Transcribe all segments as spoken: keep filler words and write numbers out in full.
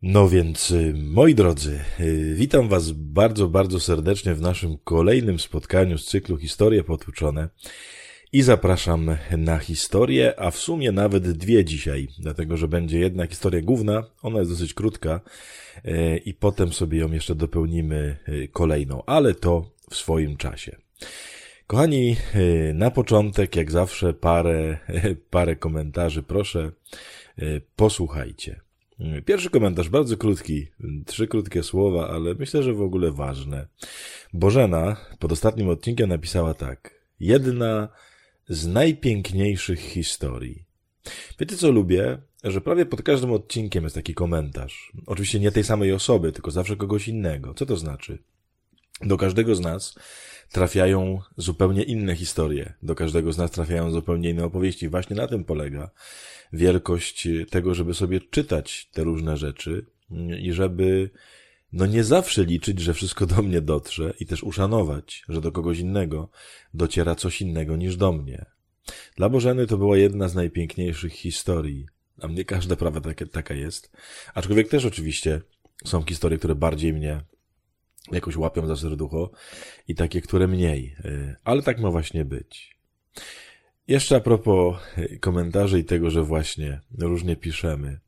No więc, moi drodzy, witam was bardzo, bardzo serdecznie w naszym kolejnym spotkaniu z cyklu Historie Potłuczone i zapraszam na historię, a w sumie nawet dwie dzisiaj, dlatego że będzie jedna historia główna, ona jest dosyć krótka i potem sobie ją jeszcze dopełnimy kolejną, ale to w swoim czasie. Kochani, na początek, jak zawsze, parę, parę komentarzy, proszę, posłuchajcie. Pierwszy komentarz, bardzo krótki, trzy krótkie słowa, ale myślę, że w ogóle ważne. Bożena pod ostatnim odcinkiem napisała tak. Jedna z najpiękniejszych historii. Wiecie co lubię? Że prawie pod każdym odcinkiem jest taki komentarz. Oczywiście nie tej samej osoby, tylko zawsze kogoś innego. Co to znaczy? Do każdego z nas trafiają zupełnie inne historie. Do każdego z nas trafiają zupełnie inne opowieści. Właśnie na tym polega wielkość tego, żeby sobie czytać te różne rzeczy i żeby no nie zawsze liczyć, że wszystko do mnie dotrze i też uszanować, że do kogoś innego dociera coś innego niż do mnie. Dla Bożeny to była jedna z najpiękniejszych historii, a mnie każda prawa taka, taka jest. Aczkolwiek też oczywiście są historie, które bardziej mnie jakoś łapią za serducho i takie, które mniej. Ale tak ma właśnie być. Jeszcze a propos komentarzy i tego, że właśnie różnie piszemy.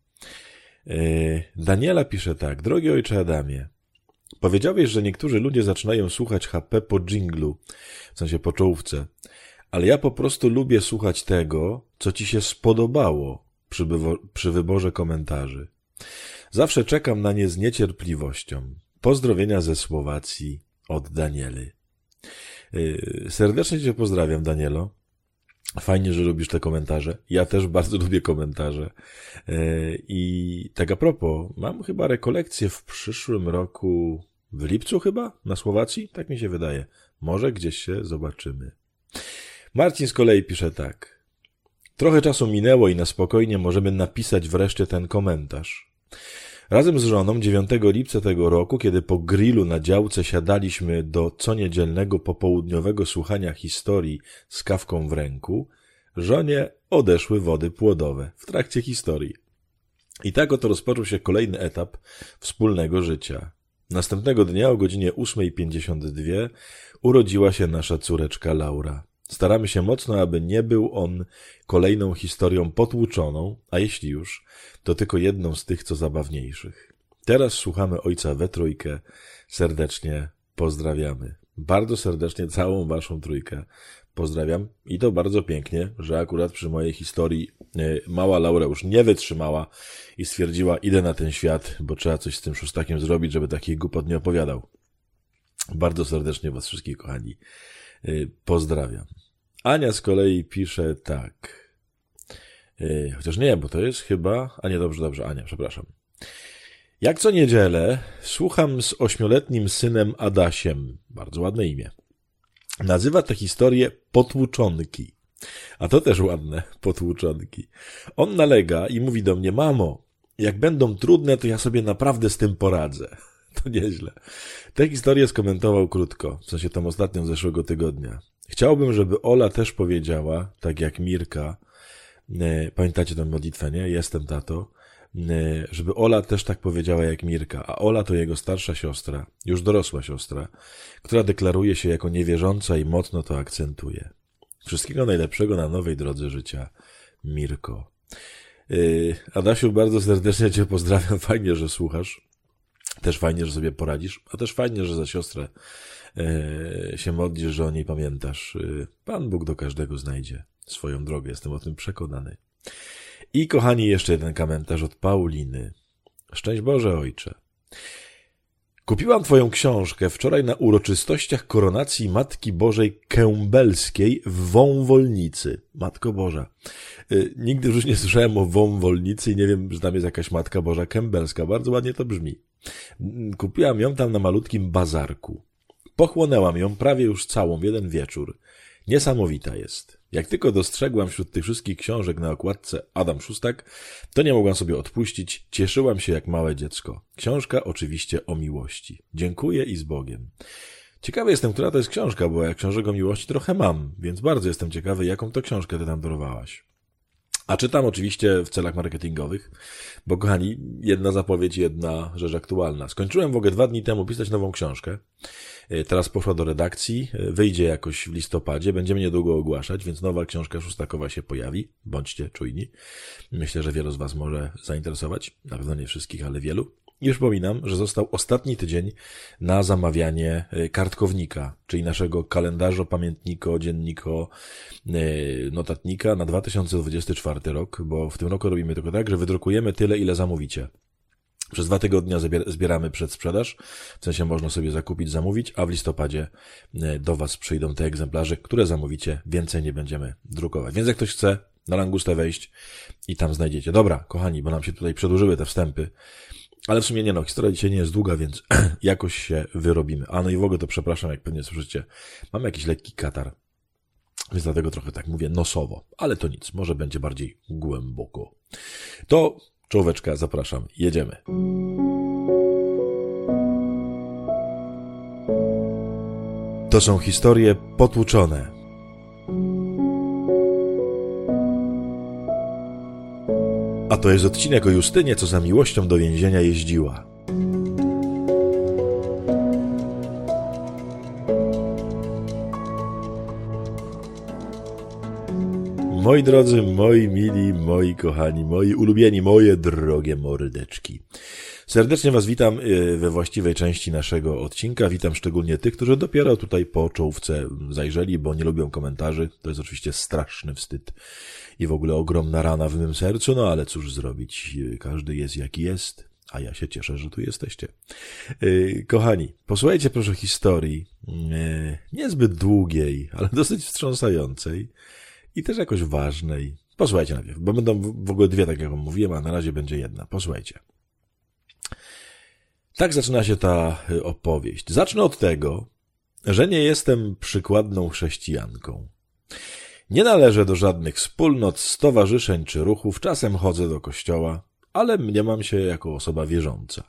Daniela pisze tak. Drogi ojcze Adamie, powiedziałeś, że niektórzy ludzie zaczynają słuchać H P po dżinglu, w sensie po czołówce, ale ja po prostu lubię słuchać tego, co ci się spodobało przy, bywo- przy wyborze komentarzy. Zawsze czekam na nie z niecierpliwością. Pozdrowienia ze Słowacji od Daniely. Serdecznie cię pozdrawiam, Danielo. Fajnie, że lubisz te komentarze. Ja też bardzo lubię komentarze. I tak a propos, mam chyba rekolekcję w przyszłym roku, w lipcu chyba, na Słowacji? Tak mi się wydaje. Może gdzieś się zobaczymy. Marcin z kolei pisze tak. Trochę czasu minęło i na spokojnie możemy napisać wreszcie ten komentarz. Razem z żoną dziewiątego lipca tego roku, kiedy po grillu na działce siadaliśmy do coniedzielnego popołudniowego słuchania historii z kawką w ręku, żonie odeszły wody płodowe w trakcie historii. I tak oto rozpoczął się kolejny etap wspólnego życia. Następnego dnia o godzinie ósma pięćdziesiąt dwa urodziła się nasza córeczka Laura. Staramy się mocno, aby nie był on kolejną historią potłuczoną, a jeśli już, to tylko jedną z tych, co zabawniejszych. Teraz słuchamy ojca we trójkę. Serdecznie pozdrawiamy. Bardzo serdecznie całą waszą trójkę pozdrawiam. I to bardzo pięknie, że akurat przy mojej historii mała Laura już nie wytrzymała i stwierdziła, idę na ten świat, bo trzeba coś z tym szóstakiem zrobić, żeby takich głupot nie opowiadał. Bardzo serdecznie was wszystkich, kochani, pozdrawiam. Ania z kolei pisze tak. Yy, chociaż nie, bo to jest chyba... A nie, dobrze, dobrze, Ania, przepraszam. Jak co niedzielę słucham z ośmioletnim synem Adasiem. Bardzo ładne imię. Nazywa tę historię Potłuczonki. A to też ładne, Potłuczonki. On nalega i mówi do mnie, mamo, jak będą trudne, to ja sobie naprawdę z tym poradzę. To nieźle. Tę historię skomentował krótko, w sensie tą ostatnią z zeszłego tygodnia. Chciałbym, żeby Ola też powiedziała, tak jak Mirka, e, pamiętacie tę modlitwę, nie? Jestem tato, e, żeby Ola też tak powiedziała jak Mirka, a Ola to jego starsza siostra, już dorosła siostra, która deklaruje się jako niewierząca i mocno to akcentuje. Wszystkiego najlepszego na nowej drodze życia, Mirko. E, Adasiu, bardzo serdecznie cię pozdrawiam, fajnie, że słuchasz. Też fajnie, że sobie poradzisz, a też fajnie, że za siostrę e, się modlisz, że o niej pamiętasz. E, Pan Bóg do każdego znajdzie swoją drogę, jestem o tym przekonany. I kochani, jeszcze jeden komentarz od Pauliny. Szczęść Boże, ojcze. Kupiłam twoją książkę wczoraj na uroczystościach koronacji Matki Bożej Kębelskiej w Wąwolnicy. Matko Boża. Yy, nigdy już nie słyszałem o Wąwolnicy i nie wiem, że tam jest jakaś Matka Boża Kębelska. Bardzo ładnie to brzmi. Kupiłam ją tam na malutkim bazarku. Pochłonęłam ją prawie już całą w jeden wieczór. Niesamowita jest. Jak tylko dostrzegłam wśród tych wszystkich książek na okładce Adam Szóstak, to nie mogłam sobie odpuścić. Cieszyłam się jak małe dziecko. Książka oczywiście o miłości. Dziękuję i z Bogiem. Ciekawy jestem, która to jest książka, bo ja książek o miłości trochę mam, więc bardzo jestem ciekawy, jaką to książkę ty tam dorwałaś. A czytam oczywiście w celach marketingowych, bo kochani, jedna zapowiedź, jedna rzecz aktualna. Skończyłem w ogóle dwa dni temu pisać nową książkę. Teraz poszła do redakcji, wyjdzie jakoś w listopadzie, będziemy niedługo ogłaszać, więc nowa książka Szustakowa się pojawi. Bądźcie czujni. Myślę, że wielu z was może zainteresować. Na pewno nie wszystkich, ale wielu. I przypominam, że został ostatni tydzień na zamawianie kartkownika, czyli naszego kalendarza, pamiętnika, dziennika, notatnika na dwa tysiące dwudziesty czwarty rok, bo w tym roku robimy tylko tak, że wydrukujemy tyle, ile zamówicie. Przez dwa tygodnie zbieramy przedsprzedaż, w sensie można sobie zakupić, zamówić, a w listopadzie do was przyjdą te egzemplarze, które zamówicie, więcej nie będziemy drukować. Więc jak ktoś chce, na Langustę wejść i tam znajdziecie. Dobra, kochani, bo nam się tutaj przedłużyły te wstępy, ale w sumie nie no, historia dzisiaj nie jest długa, więc jakoś się wyrobimy. A no i w ogóle to przepraszam, jak pewnie słyszycie, mam jakiś lekki katar, więc dlatego trochę tak mówię nosowo, ale to nic, może będzie bardziej głęboko. To czołóweczka, zapraszam, jedziemy. To są historie potłuczone. A to jest odcinek o Justynie, co za miłością do więzienia jeździła. Moi drodzy, moi mili, moi kochani, moi ulubieni, moje drogie mordeczki. Serdecznie was witam we właściwej części naszego odcinka. Witam szczególnie tych, którzy dopiero tutaj po czołówce zajrzeli, bo nie lubią komentarzy. To jest oczywiście straszny wstyd i w ogóle ogromna rana w mym sercu, no ale cóż zrobić, każdy jest jaki jest, a ja się cieszę, że tu jesteście. Kochani, posłuchajcie proszę historii, niezbyt długiej, ale dosyć wstrząsającej i też jakoś ważnej. Posłuchajcie najpierw, bo będą w ogóle dwie, tak jak wam mówiłem, a na razie będzie jedna. Posłuchajcie. Tak zaczyna się ta opowieść. Zacznę od tego, że nie jestem przykładną chrześcijanką. Nie należę do żadnych wspólnot, stowarzyszeń czy ruchów, czasem chodzę do kościoła, ale mniemam się jako osoba wierząca.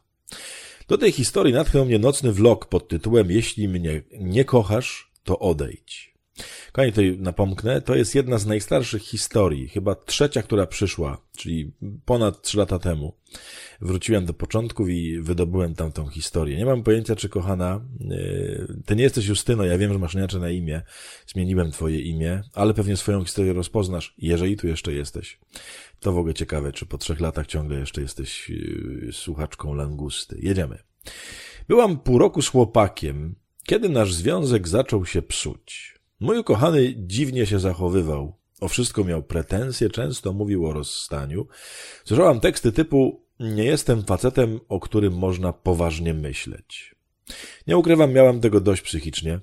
Do tej historii natchnął mnie nocny vlog pod tytułem Jeśli mnie nie kochasz, to odejdź. Kochani, tutaj napomknę, to jest jedna z najstarszych historii, chyba trzecia, która przyszła, czyli ponad trzy lata temu. Wróciłem do początków i wydobyłem tamtą historię. Nie mam pojęcia, czy kochana, yy, ty nie jesteś Justyno, ja wiem, że masz inaczej na imię, zmieniłem twoje imię, ale pewnie swoją historię rozpoznasz, jeżeli tu jeszcze jesteś. To w ogóle ciekawe, czy po trzech latach ciągle jeszcze jesteś yy, słuchaczką Langusty. Jedziemy. Byłam pół roku z chłopakiem, kiedy nasz związek zaczął się psuć. Mój ukochany dziwnie się zachowywał. O wszystko miał pretensje, często mówił o rozstaniu. Słyszałam teksty typu nie jestem facetem, o którym można poważnie myśleć. Nie ukrywam, miałam tego dość psychicznie,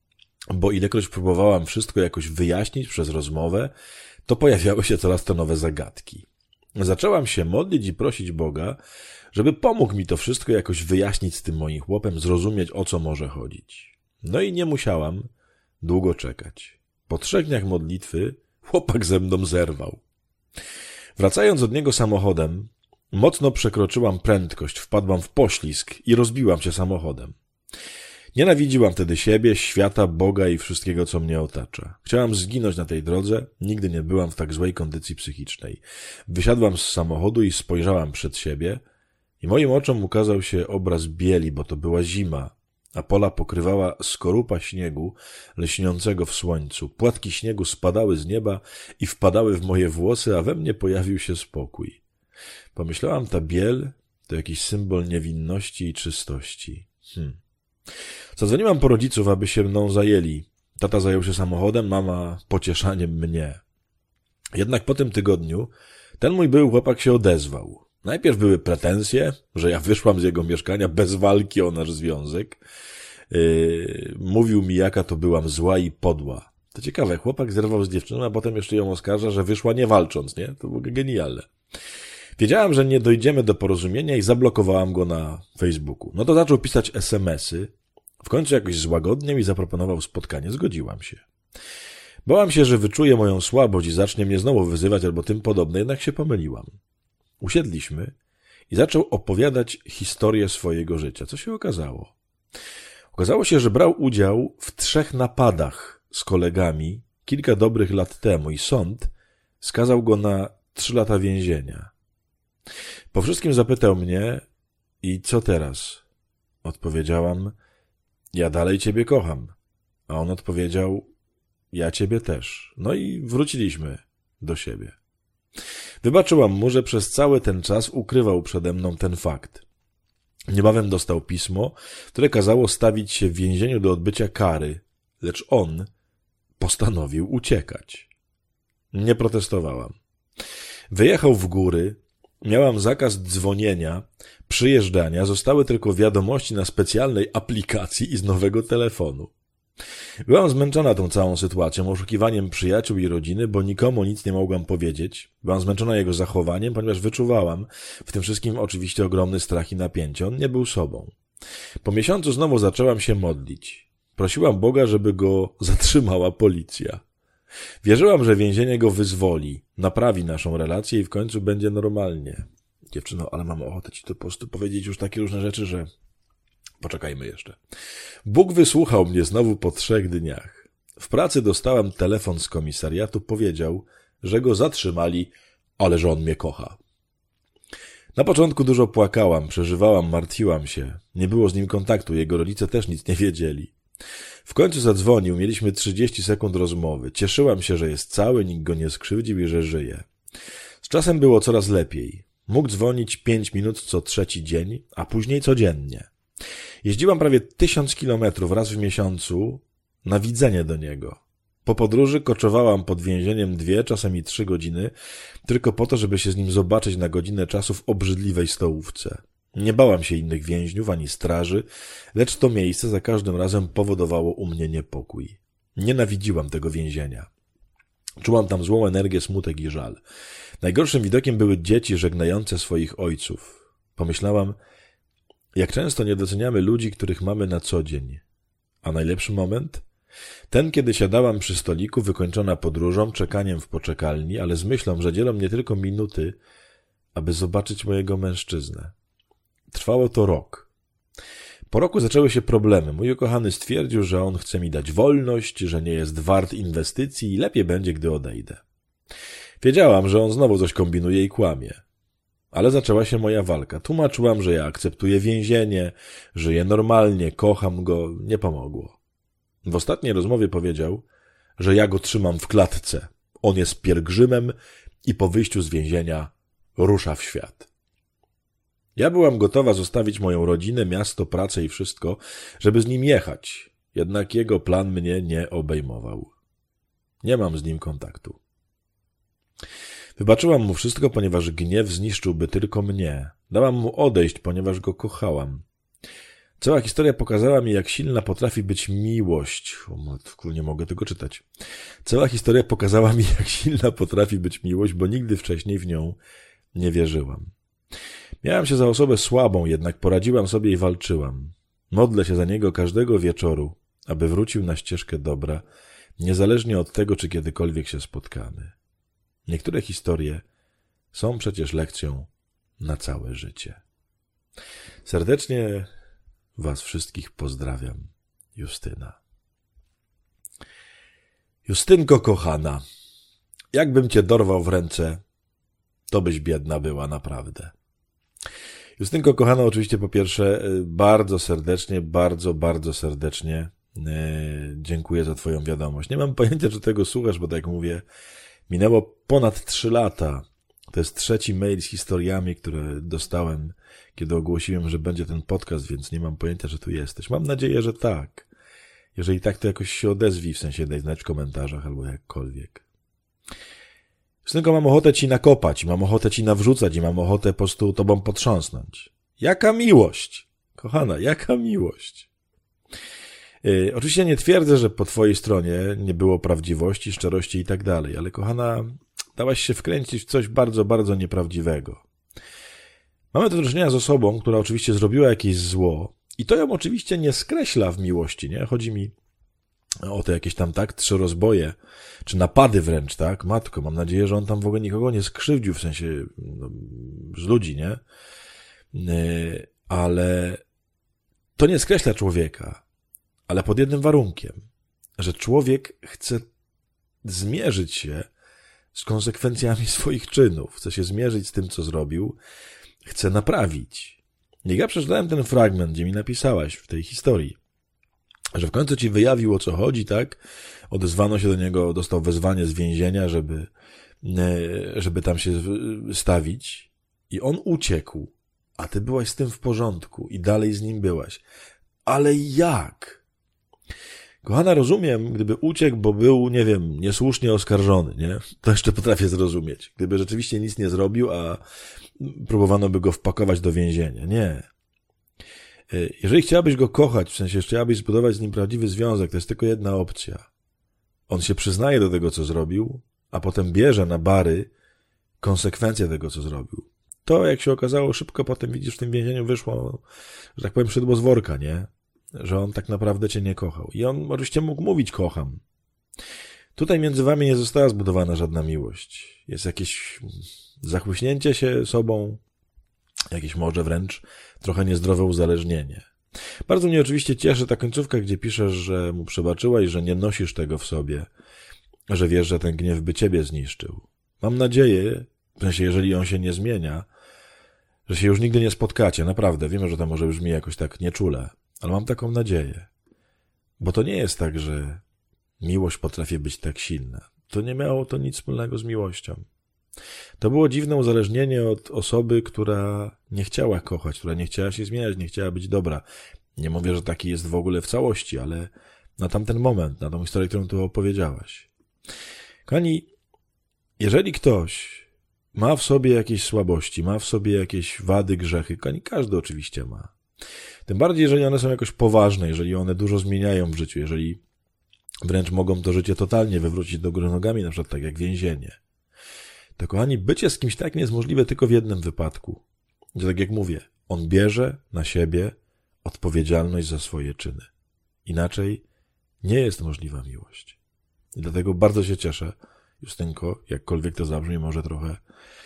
bo ilekroć próbowałam wszystko jakoś wyjaśnić przez rozmowę, to pojawiały się coraz to nowe zagadki. Zaczęłam się modlić i prosić Boga, żeby pomógł mi to wszystko jakoś wyjaśnić z tym moim chłopem, zrozumieć, o co może chodzić. No i nie musiałam długo czekać. Po trzech dniach modlitwy chłopak ze mną zerwał. Wracając od niego samochodem, mocno przekroczyłam prędkość, wpadłam w poślizg i rozbiłam się samochodem. Nienawidziłam wtedy siebie, świata, Boga i wszystkiego, co mnie otacza. Chciałam zginąć na tej drodze, nigdy nie byłam w tak złej kondycji psychicznej. Wysiadłam z samochodu i spojrzałam przed siebie i moim oczom ukazał się obraz bieli, bo to była zima, a pola pokrywała skorupa śniegu lśniącego w słońcu. Płatki śniegu spadały z nieba i wpadały w moje włosy, a we mnie pojawił się spokój. Pomyślałam, ta biel to jakiś symbol niewinności i czystości. Hmm. Zadzwoniłam po rodziców, aby się mną zajęli. Tata zajął się samochodem, mama pocieszaniem mnie. Jednak po tym tygodniu ten mój były chłopak się odezwał. Najpierw były pretensje, że ja wyszłam z jego mieszkania bez walki o nasz związek. Yy, mówił mi, jaka to byłam zła i podła. To ciekawe, chłopak zerwał z dziewczyną, a potem jeszcze ją oskarża, że wyszła nie walcząc, nie? To było genialne. Wiedziałam, że nie dojdziemy do porozumienia i zablokowałam go na Facebooku. No to zaczął pisać es em esy. W końcu jakoś złagodniał i zaproponował spotkanie. Zgodziłam się. Bałam się, że wyczuje moją słabość i zacznie mnie znowu wyzywać albo tym podobne, jednak się pomyliłam. Usiedliśmy i zaczął opowiadać historię swojego życia. Co się okazało? Okazało się, że brał udział w trzech napadach z kolegami kilka dobrych lat temu i sąd skazał go na trzy lata więzienia. Po wszystkim zapytał mnie: i co teraz? Odpowiedziałam: ja dalej ciebie kocham. A on odpowiedział: ja ciebie też. No i wróciliśmy do siebie. Wybaczyłam mu, że przez cały ten czas ukrywał przede mną ten fakt. Niebawem dostał pismo, które kazało stawić się w więzieniu do odbycia kary, lecz on postanowił uciekać. Nie protestowałam. Wyjechał w góry, miałam zakaz dzwonienia, przyjeżdżania, zostały tylko wiadomości na specjalnej aplikacji i z nowego telefonu. Byłam zmęczona tą całą sytuacją, oszukiwaniem przyjaciół i rodziny, bo nikomu nic nie mogłam powiedzieć. Byłam zmęczona jego zachowaniem, ponieważ wyczuwałam w tym wszystkim oczywiście ogromny strach i napięcie. On nie był sobą. Po miesiącu znowu zaczęłam się modlić. Prosiłam Boga, żeby go zatrzymała policja. Wierzyłam, że więzienie go wyzwoli, naprawi naszą relację i w końcu będzie normalnie. Dziewczyno, ale mam ochotę ci to po prostu powiedzieć już takie różne rzeczy, że... Poczekajmy jeszcze. Bóg wysłuchał mnie znowu po trzech dniach. W pracy dostałam telefon z komisariatu, powiedział, że go zatrzymali, ale że on mnie kocha. Na początku dużo płakałam, przeżywałam, martwiłam się. Nie było z nim kontaktu, jego rodzice też nic nie wiedzieli. W końcu zadzwonił, mieliśmy trzydzieści sekund rozmowy. Cieszyłam się, że jest cały, nikt go nie skrzywdził i że żyje. Z czasem było coraz lepiej. Mógł dzwonić pięć minut co trzeci dzień, a później codziennie. Jeździłam prawie tysiąc kilometrów raz w miesiącu na widzenie do niego. Po podróży koczowałam pod więzieniem dwie, czasami trzy godziny, tylko po to, żeby się z nim zobaczyć na godzinę czasu w obrzydliwej stołówce. Nie bałam się innych więźniów ani straży, lecz to miejsce za każdym razem powodowało u mnie niepokój. Nienawidziłam tego więzienia. Czułam tam złą energię, smutek i żal. Najgorszym widokiem były dzieci żegnające swoich ojców. Pomyślałam, jak często nie doceniamy ludzi, których mamy na co dzień. A najlepszy moment? Ten, kiedy siadałam przy stoliku, wykończona podróżą, czekaniem w poczekalni, ale z myślą, że dzielą mnie tylko minuty, aby zobaczyć mojego mężczyznę. Trwało to rok. Po roku zaczęły się problemy. Mój ukochany stwierdził, że on chce mi dać wolność, że nie jest wart inwestycji i lepiej będzie, gdy odejdę. Wiedziałam, że on znowu coś kombinuje i kłamie. Ale zaczęła się moja walka. Tłumaczyłam, że ja akceptuję więzienie, żyję normalnie, kocham go. Nie pomogło. W ostatniej rozmowie powiedział, że ja go trzymam w klatce. On jest pielgrzymem i po wyjściu z więzienia rusza w świat. Ja byłam gotowa zostawić moją rodzinę, miasto, pracę i wszystko, żeby z nim jechać. Jednak jego plan mnie nie obejmował. Nie mam z nim kontaktu. Wybaczyłam mu wszystko, ponieważ gniew zniszczyłby tylko mnie. Dałam mu odejść, ponieważ go kochałam. Cała historia pokazała mi, jak silna potrafi być miłość. O matku, nie mogę tego czytać. Cała historia pokazała mi, jak silna potrafi być miłość, bo nigdy wcześniej w nią nie wierzyłam. Miałam się za osobę słabą, jednak poradziłam sobie i walczyłam. Modlę się za niego każdego wieczoru, aby wrócił na ścieżkę dobra, niezależnie od tego, czy kiedykolwiek się spotkamy. Niektóre historie są przecież lekcją na całe życie. Serdecznie was wszystkich pozdrawiam. Justyna. Justynko kochana, jakbym cię dorwał w ręce, to byś biedna była naprawdę. Justynko kochana, oczywiście po pierwsze bardzo serdecznie, bardzo, bardzo serdecznie dziękuję za twoją wiadomość. Nie mam pojęcia, czy tego słuchasz, bo tak jak mówię, minęło ponad trzy lata. To jest trzeci mail z historiami, które dostałem, kiedy ogłosiłem, że będzie ten podcast, więc nie mam pojęcia, że tu jesteś. Mam nadzieję, że tak. Jeżeli tak, to jakoś się odezwij, w sensie daj znać w komentarzach albo jakkolwiek. Justynko, mam ochotę ci nakopać, mam ochotę ci nawrzucać i mam ochotę po prostu tobą potrząsnąć. Jaka miłość! Kochana, jaka miłość! Yy, oczywiście nie twierdzę, że po twojej stronie nie było prawdziwości, szczerości i tak dalej, ale kochana, dałaś się wkręcić w coś bardzo, bardzo nieprawdziwego. Mamy do czynienia z osobą, która oczywiście zrobiła jakieś zło i to ją oczywiście nie skreśla w miłości, nie? Chodzi mi o te jakieś tam, tak, trzy rozboje, czy napady wręcz, tak? Matko, mam nadzieję, że on tam w ogóle nikogo nie skrzywdził, w sensie no, z ludzi, nie? Yy, ale to nie skreśla człowieka, ale pod jednym warunkiem, że człowiek chce zmierzyć się z konsekwencjami swoich czynów, chce się zmierzyć z tym, co zrobił, chce naprawić. Jak ja przeczytałem ten fragment, gdzie mi napisałaś w tej historii, że w końcu ci wyjawił, o co chodzi, tak? Odezwano się do niego, dostał wezwanie z więzienia, żeby, żeby tam się stawić i on uciekł, a ty byłaś z tym w porządku i dalej z nim byłaś. Ale jak? Kochana, rozumiem, gdyby uciekł, bo był, nie wiem, niesłusznie oskarżony, nie? To jeszcze potrafię zrozumieć. Gdyby rzeczywiście nic nie zrobił, a próbowano by go wpakować do więzienia. Nie. Jeżeli chciałabyś go kochać, w sensie chciałabyś zbudować z nim prawdziwy związek, to jest tylko jedna opcja. On się przyznaje do tego, co zrobił, a potem bierze na bary konsekwencje tego, co zrobił. To, jak się okazało, szybko potem, widzisz, w tym więzieniu wyszło, że tak powiem, szydło z worka, nie? Że on tak naprawdę cię nie kochał. I on oczywiście mógł mówić kocham. Tutaj między wami nie została zbudowana żadna miłość. Jest jakieś zachłyśnięcie się sobą, jakieś może wręcz trochę niezdrowe uzależnienie. Bardzo mnie oczywiście cieszy ta końcówka, gdzie piszesz, że mu przebaczyłaś, że nie nosisz tego w sobie, że wiesz, że ten gniew by ciebie zniszczył. Mam nadzieję, w sensie jeżeli on się nie zmienia, że się już nigdy nie spotkacie. Naprawdę, wiem, że to może brzmi jakoś tak nieczule, ale mam taką nadzieję. Bo to nie jest tak, że miłość potrafi być tak silna. To nie miało to nic wspólnego z miłością. To było dziwne uzależnienie od osoby, która nie chciała kochać, która nie chciała się zmieniać, nie chciała być dobra. Nie mówię, że taki jest w ogóle w całości, ale na tamten moment, na tą historię, którą tu opowiedziałaś. Kochani, jeżeli ktoś ma w sobie jakieś słabości, ma w sobie jakieś wady, grzechy, kochani, każdy oczywiście ma. Tym bardziej, jeżeli one są jakoś poważne, jeżeli one dużo zmieniają w życiu, jeżeli wręcz mogą to życie totalnie wywrócić do góry nogami, na przykład tak jak więzienie. To, kochani, bycie z kimś takim jest możliwe tylko w jednym wypadku. Że tak jak mówię, on bierze na siebie odpowiedzialność za swoje czyny. Inaczej nie jest możliwa miłość. I dlatego bardzo się cieszę, Justynko, jakkolwiek to zabrzmi może trochę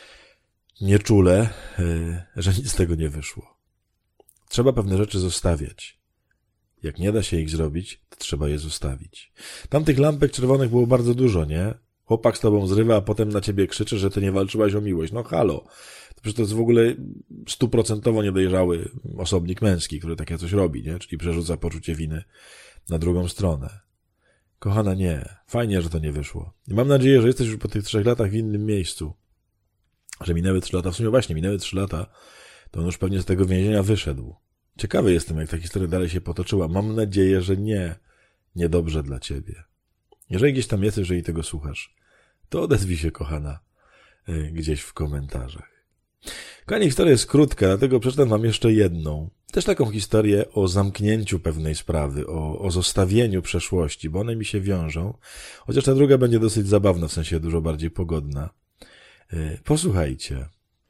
nieczule, że nic z tego nie wyszło. Trzeba pewne rzeczy zostawiać. Jak nie da się ich zrobić, to trzeba je zostawić. Tam tych lampek czerwonych było bardzo dużo, nie? Chłopak z tobą zrywa, a potem na ciebie krzyczy, że ty nie walczyłaś o miłość. No halo. To przecież to jest w ogóle stuprocentowo niedojrzały osobnik męski, który takie coś robi, nie? Czyli przerzuca poczucie winy na drugą stronę. Kochana, nie. Fajnie, że to nie wyszło. I mam nadzieję, że jesteś już po tych trzech latach w innym miejscu. Że minęły trzy lata. W sumie właśnie, minęły trzy lata, to on już pewnie z tego więzienia wyszedł. Ciekawy jestem, jak ta historia dalej się potoczyła. Mam nadzieję, że nie. Niedobrze dla ciebie. Jeżeli gdzieś tam jesteś, jeżeli tego słuchasz, to odezwij się, kochana, gdzieś w komentarzach. Kochani, historia jest krótka, dlatego przeczytam wam jeszcze jedną. Też taką historię o zamknięciu pewnej sprawy, o, o zostawieniu przeszłości, bo one mi się wiążą. Chociaż ta druga będzie dosyć zabawna, w sensie dużo bardziej pogodna. Posłuchajcie.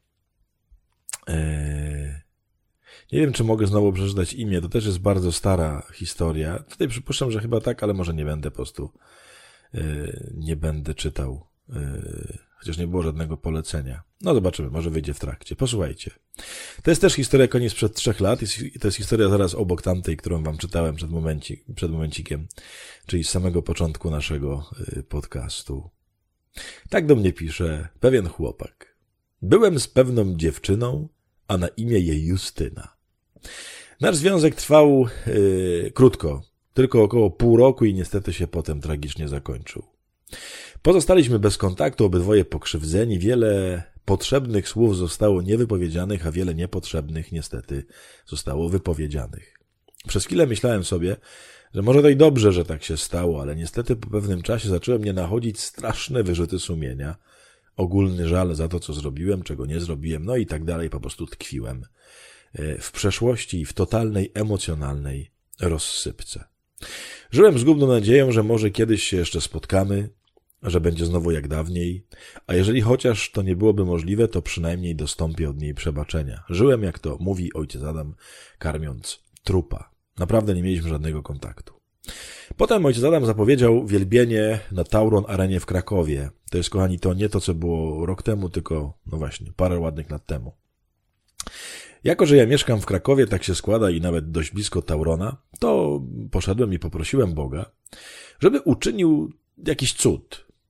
Nie wiem, czy mogę znowu przeczytać imię, to też jest bardzo stara historia. Tutaj przypuszczam, że chyba tak, ale może nie będę po prostu, nie będę czytał, chociaż nie było żadnego polecenia. No zobaczymy, może wyjdzie w trakcie. Posłuchajcie. To jest też historia koniec sprzed trzech lat i to jest historia zaraz obok tamtej, którą wam czytałem przed, momenci, przed momencikiem, czyli z samego początku naszego podcastu. Tak do mnie pisze pewien chłopak. Byłem z pewną dziewczyną, a na imię jej Justyna. Nasz związek trwał yy, krótko, tylko około pół roku i niestety się potem tragicznie zakończył. Pozostaliśmy bez kontaktu, obydwoje pokrzywdzeni, wiele potrzebnych słów zostało niewypowiedzianych, a wiele niepotrzebnych niestety zostało wypowiedzianych. Przez chwilę myślałem sobie, że może to i dobrze, że tak się stało, ale niestety po pewnym czasie zaczęły mnie nachodzić straszne wyrzuty sumienia, ogólny żal za to, co zrobiłem, czego nie zrobiłem, no i tak dalej, po prostu tkwiłem w przeszłości i w totalnej emocjonalnej rozsypce. Żyłem zgubną nadzieją, że może kiedyś się jeszcze spotkamy, że będzie znowu jak dawniej, a jeżeli chociaż to nie byłoby możliwe, to przynajmniej dostąpię od niej przebaczenia. Żyłem, jak to mówi ojciec Adam, karmiąc trupa. Naprawdę nie mieliśmy żadnego kontaktu. Potem ojciec Adam zapowiedział wielbienie na Tauron Arenie w Krakowie. To jest, kochani, to nie to, co było rok temu, tylko, no właśnie, parę ładnych lat temu. Jako że ja mieszkam w Krakowie, tak się składa i nawet dość blisko Taurona, to poszedłem i poprosiłem Boga, żeby uczynił jakiś cud.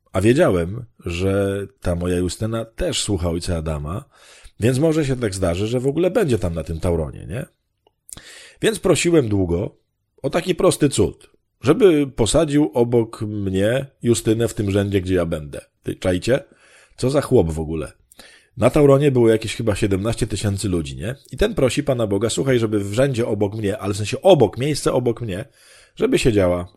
A wiedziałem, że ta moja Justyna też słucha ojca Adama, więc może się tak zdarzy, że w ogóle będzie tam na tym Tauronie, nie? Więc prosiłem długo o taki prosty cud, żeby posadził obok mnie Justynę w tym rzędzie, gdzie ja będę. Ty czajcie? Co za chłop w ogóle? Na Tauronie było jakieś chyba siedemnaście tysięcy ludzi, nie? I ten prosi Pana Boga, słuchaj, żeby w rzędzie obok mnie, ale w sensie obok, miejsce obok mnie, żeby siedziała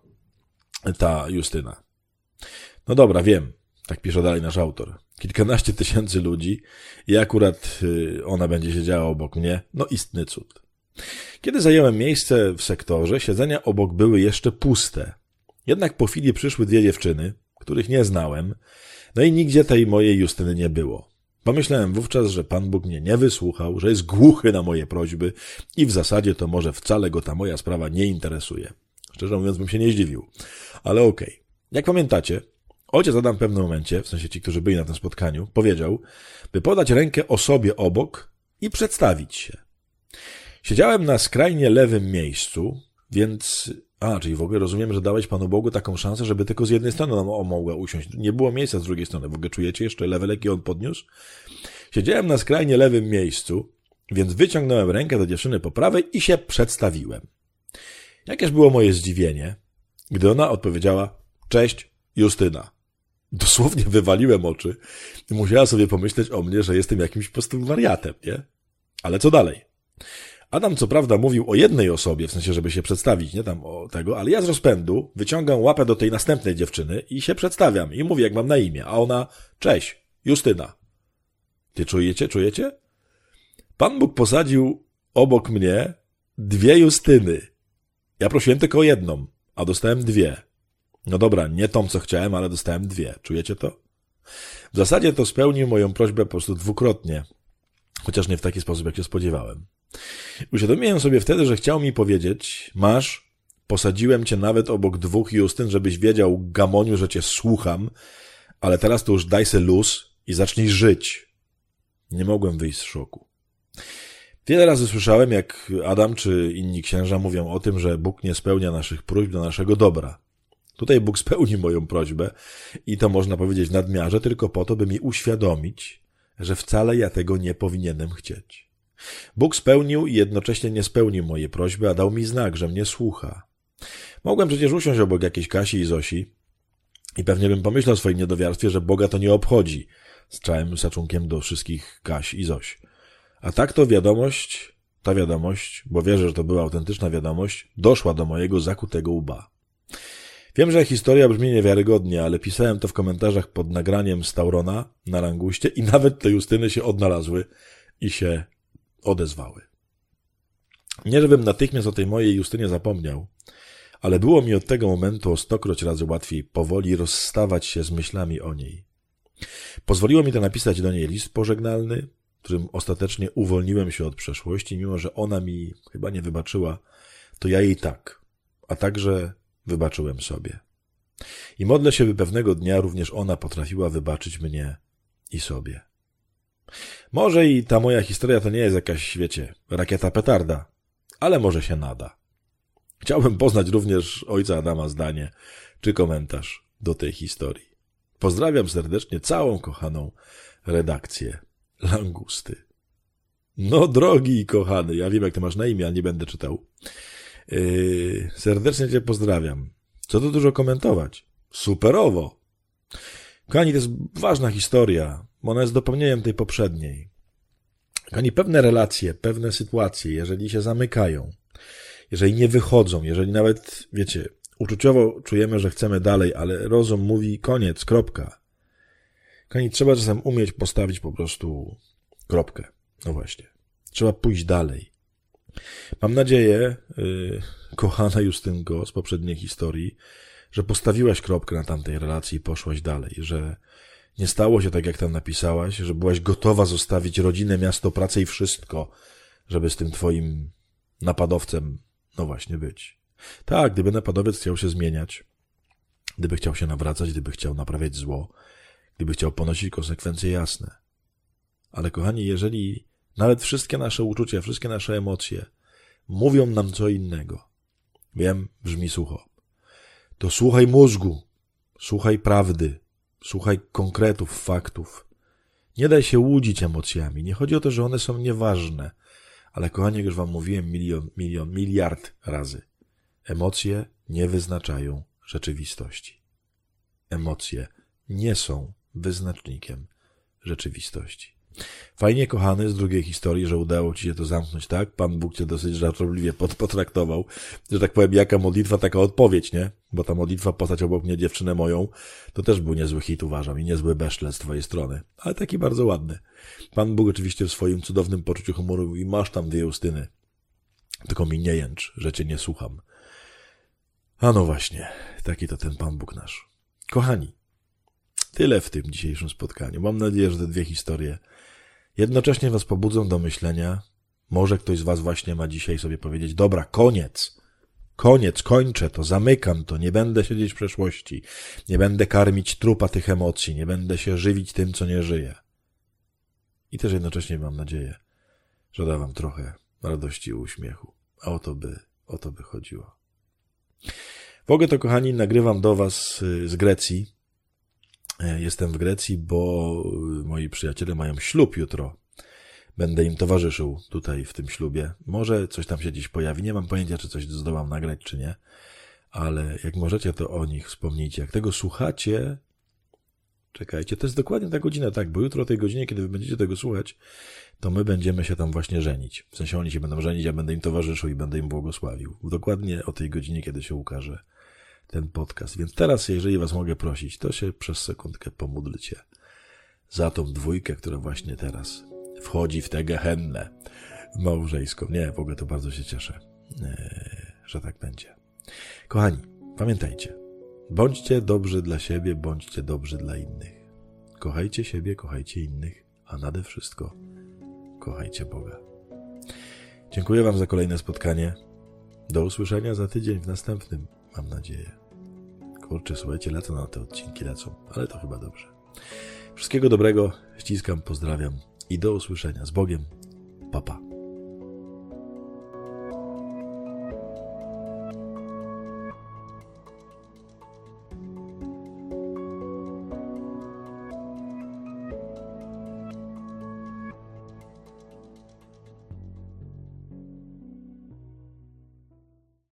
ta Justyna. No dobra, wiem, tak pisze dalej nasz autor. Kilkanaście tysięcy ludzi i akurat ona będzie siedziała obok mnie. No istny cud. Kiedy zająłem miejsce w sektorze, siedzenia obok były jeszcze puste. Jednak po chwili przyszły dwie dziewczyny, których nie znałem, no i nigdzie tej mojej Justyny nie było. Pomyślałem wówczas, że Pan Bóg mnie nie wysłuchał, że jest głuchy na moje prośby i w zasadzie to może wcale go ta moja sprawa nie interesuje. Szczerze mówiąc, bym się nie zdziwił. Ale okej. Okay. Jak pamiętacie, ojciec Adam w pewnym momencie, w sensie ci, którzy byli na tym spotkaniu, powiedział, by podać rękę osobie obok i przedstawić się. Siedziałem na skrajnie lewym miejscu, więc... A, czyli w ogóle rozumiem, że dałeś Panu Bogu taką szansę, żeby tylko z jednej strony ona mogła usiąść. Nie było miejsca z drugiej strony. W ogóle czujecie jeszcze level, jaki on podniósł? Siedziałem na skrajnie lewym miejscu, więc wyciągnąłem rękę do dziewczyny po prawej i się przedstawiłem. Jakież było moje zdziwienie, gdy ona odpowiedziała: cześć, Justyna. Dosłownie wywaliłem oczy i musiała sobie pomyśleć o mnie, że jestem jakimś po prostu wariatem, nie? Ale co dalej? Adam co prawda mówił o jednej osobie, w sensie, żeby się przedstawić, nie tam o tego, ale ja z rozpędu wyciągam łapę do tej następnej dziewczyny i się przedstawiam i mówię, jak mam na imię, a ona: cześć, Justyna. Ty czujecie, czujecie? Pan Bóg posadził obok mnie dwie Justyny. Ja prosiłem tylko o jedną, a dostałem dwie. No dobra, nie tą, co chciałem, ale dostałem dwie. Czujecie to? W zasadzie to spełnił moją prośbę po prostu dwukrotnie, chociaż nie w taki sposób, jak się spodziewałem. Uświadomiłem sobie wtedy, że chciał mi powiedzieć: masz, posadziłem cię nawet obok dwóch Justyn, żebyś wiedział, gamoniu, że cię słucham, ale teraz to już daj se luz i zacznij żyć. Nie mogłem wyjść z szoku. Wiele razy słyszałem, jak Adam czy inni księża mówią o tym, że Bóg nie spełnia naszych próśb do naszego dobra. Tutaj Bóg spełni moją prośbę i to można powiedzieć w nadmiarze tylko po to, by mi uświadomić, że wcale ja tego nie powinienem chcieć. Bóg spełnił i jednocześnie nie spełnił mojej prośby, a dał mi znak, że mnie słucha. Mogłem przecież usiąść obok jakiejś Kasi i Zosi i pewnie bym pomyślał o swoim niedowiarstwie, że Boga to nie obchodzi, z całym szacunkiem do wszystkich Kaś i Zoś. A tak to wiadomość, ta wiadomość, bo wierzę, że to była autentyczna wiadomość, doszła do mojego zakutego łba. Wiem, że historia brzmi niewiarygodnie, ale pisałem to w komentarzach pod nagraniem z Taurona na Languście i nawet te Justyny się odnalazły i się odezwały. Nie, żebym natychmiast o tej mojej Justynie zapomniał, ale było mi od tego momentu o stokroć razy łatwiej powoli rozstawać się z myślami o niej. Pozwoliło mi to napisać do niej list pożegnalny, którym ostatecznie uwolniłem się od przeszłości, mimo że ona mi chyba nie wybaczyła, to ja jej tak, a także wybaczyłem sobie. I modlę się, by pewnego dnia również ona potrafiła wybaczyć mnie i sobie. Może i ta moja historia to nie jest jakaś, wiecie, rakieta petarda, ale może się nada. Chciałbym poznać również ojca Adama zdanie czy komentarz do tej historii. Pozdrawiam serdecznie całą kochaną redakcję Langusty. No drogi i kochany, ja wiem jak ty masz na imię, ale nie będę czytał. Yy, serdecznie cię pozdrawiam. Co tu dużo komentować? Superowo! Kochani, to jest ważna historia, bo ona jest dopełnieniem tej poprzedniej. Kochani, pewne relacje, pewne sytuacje, jeżeli się zamykają, jeżeli nie wychodzą, jeżeli nawet, wiecie, uczuciowo czujemy, że chcemy dalej, ale rozum mówi koniec, kropka. Kochani, trzeba czasem umieć postawić po prostu kropkę. No właśnie. Trzeba pójść dalej. Mam nadzieję, yy, kochana Justynko z poprzedniej historii, że postawiłaś kropkę na tamtej relacji i poszłaś dalej, że nie stało się tak, jak tam napisałaś, że byłaś gotowa zostawić rodzinę, miasto, pracę i wszystko, żeby z tym twoim napadowcem, no właśnie, być. Tak, gdyby napadowiec chciał się zmieniać, gdyby chciał się nawracać, gdyby chciał naprawiać zło, gdyby chciał ponosić konsekwencje jasne. Ale kochani, jeżeli nawet wszystkie nasze uczucia, wszystkie nasze emocje mówią nam co innego, wiem, brzmi sucho, to słuchaj mózgu, słuchaj prawdy, Słuchaj konkretów, faktów. Nie daj się łudzić emocjami. Nie chodzi o to, że one są nieważne. Ale kochani, jak już wam mówiłem milion, milion, miliard razy. Emocje nie wyznaczają rzeczywistości. Emocje nie są wyznacznikiem rzeczywistości. Fajnie, kochany, z drugiej historii, że udało ci się to zamknąć, tak? Pan Bóg cię dosyć żartobliwie potraktował. Że tak powiem, jaka modlitwa, taka odpowiedź, nie? Bo ta modlitwa, postać obok mnie, dziewczynę moją, to też był niezły hit, uważam, i niezły beszle z twojej strony. Ale taki bardzo ładny. Pan Bóg oczywiście w swoim cudownym poczuciu humoru mówi, masz tam dwie Justyny. Tylko mi nie jęcz, że cię nie słucham. A no właśnie, taki to ten Pan Bóg nasz. Kochani, tyle w tym dzisiejszym spotkaniu. Mam nadzieję, że te dwie historie jednocześnie was pobudzą do myślenia. Może ktoś z was właśnie ma dzisiaj sobie powiedzieć, dobra, koniec, koniec, kończę to, zamykam to, nie będę siedzieć w przeszłości, nie będę karmić trupa tych emocji, nie będę się żywić tym, co nie żyje. I też jednocześnie mam nadzieję, że da wam trochę radości i uśmiechu. A o to by, o to by chodziło. W ogóle to, kochani, nagrywam do was z Grecji. Jestem w Grecji, bo moi przyjaciele mają ślub jutro. Będę im towarzyszył tutaj w tym ślubie. Może coś tam się dziś pojawi. Nie mam pojęcia, czy coś zdołam nagrać, czy nie. Ale jak możecie, to o nich wspomnijcie. Jak tego słuchacie, czekajcie, to jest dokładnie ta godzina, tak, bo jutro o tej godzinie, kiedy wy będziecie tego słuchać, to my będziemy się tam właśnie żenić. W sensie oni się będą żenić, ja będę im towarzyszył i będę im błogosławił. Dokładnie o tej godzinie, kiedy się ukaże ten podcast. Więc teraz, jeżeli was mogę prosić, to się przez sekundkę pomódlcie za tą dwójkę, która właśnie teraz wchodzi w tę gehennę małżeńską. Nie, w ogóle to bardzo się cieszę, że tak będzie. Kochani, pamiętajcie, bądźcie dobrzy dla siebie, bądźcie dobrzy dla innych. Kochajcie siebie, kochajcie innych, a nade wszystko kochajcie Boga. Dziękuję wam za kolejne spotkanie. Do usłyszenia za tydzień w następnym, mam nadzieję. Kurczę, słuchajcie, lecą na te odcinki, lecą, ale to chyba dobrze. Wszystkiego dobrego, ściskam, pozdrawiam i do usłyszenia. Z Bogiem, pa pa.